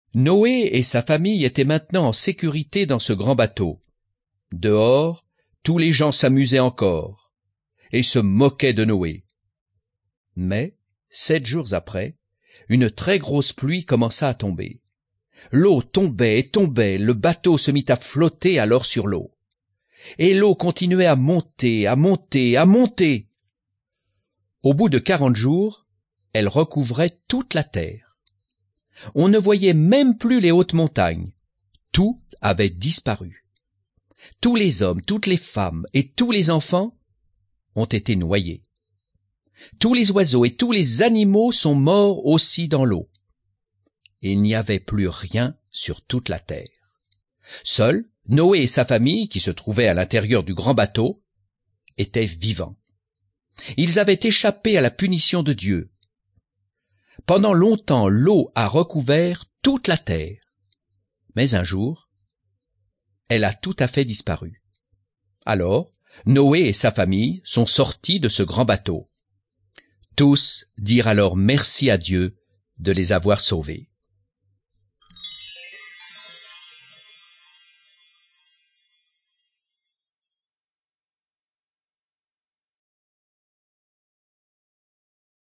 Noé et sa famille étaient maintenant en sécurité dans ce grand bateau. Dehors, tous les gens s'amusaient encore et se moquaient de Noé. Mais, 7 jours après, une très grosse pluie commença à tomber. L'eau tombait et tombait, le bateau se mit à flotter alors sur l'eau. Et l'eau continuait à monter, à monter, à monter. Au bout de 40 jours, elle recouvrait toute la terre. On ne voyait même plus les hautes montagnes. Tout avait disparu. Tous les hommes, toutes les femmes et tous les enfants ont été noyés. Tous les oiseaux et tous les animaux sont morts aussi dans l'eau. Il n'y avait plus rien sur toute la terre. Seuls Noé et sa famille, qui se trouvaient à l'intérieur du grand bateau, étaient vivants. Ils avaient échappé à la punition de Dieu. Pendant longtemps, l'eau a recouvert toute la terre. Mais un jour, elle a tout à fait disparu. Alors, Noé et sa famille sont sortis de ce grand bateau. Tous dirent alors merci à Dieu de les avoir sauvés.